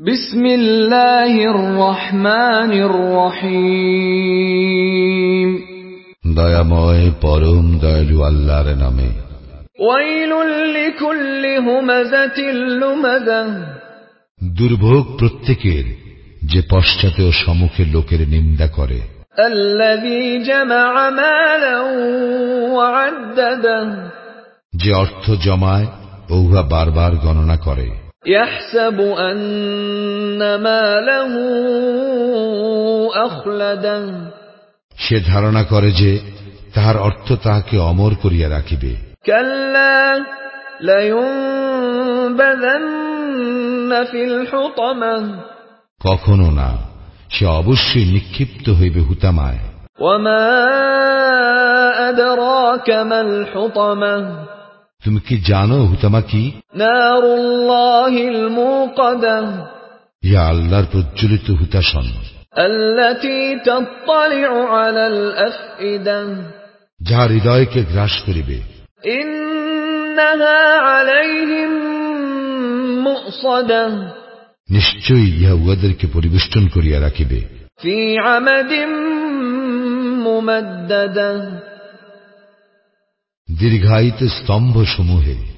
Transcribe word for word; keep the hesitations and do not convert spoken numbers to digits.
বিসমিল্লাহির রহমানির রহিম। দয়াময় পরম দয়ালু আল্লাহর নামে। ওয়াইলুল লিকুল্লি হুমাযাতিল লুমাযাহ। দুর্ভোগ প্রত্যেকের যে পশ্চাতে ও সম্মুখে লোকের নিন্দা করে। আল্লাযী জামা'a মালান ওয়া আদ্দাদাহ। যে অর্থ জমায় ও উহা বারবার গণনা করে। ইয়াহসাবু আন্না মালাহু আখলাদাহ। সে ধারণা করে যে তাহার অর্থ তাহাকে অমর করিয়া রাখিবে। কাল্লা লায়ুনবাযান্না ফিল হুতামাহ। কখনো না, সে অবশ্যই নিক্ষিপ্ত হইবে হুতামায়। ওয়া মা আদরাকা মাল হুতামাহ। তুমি কি জানো হুতামা কি? নারুল্লাহিল মুকাদাহ। ইয়া আল্লাহর প্রজ্বলিত হুতাশন। আল্লাতী তাত্তালিউ আলাল আফইদাহ। যাহা হৃদয়কে গ্রাস করিবে। ইন্নাহা আলাইহিম মুসাদাহ। নিশ্চয়ই ইহা উহাদেরকে পরিবেষ্টন করিয়া রাখিবে। ফি আমাদিম মুমাদ্দাদাহ। দীর্ঘায়িত স্তম্ভ সমূহে।